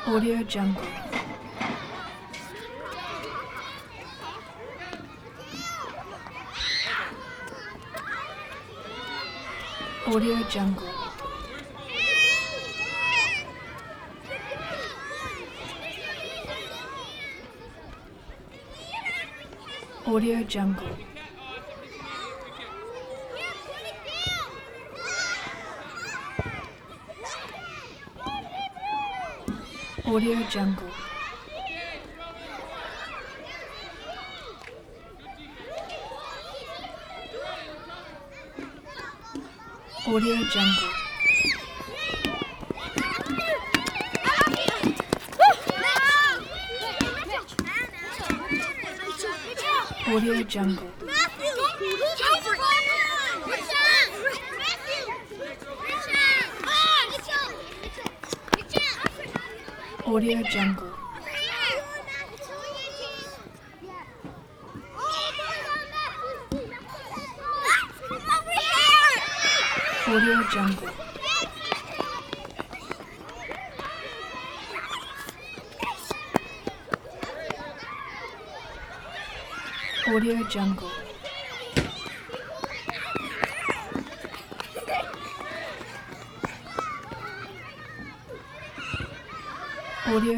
Audio Jungle. Audio Jungle. Audio Jungle. Audio Jungle. Audio Jungle. Audio Jungle. Audio Jungle. Audio Jungle. Audio Jungle. Audio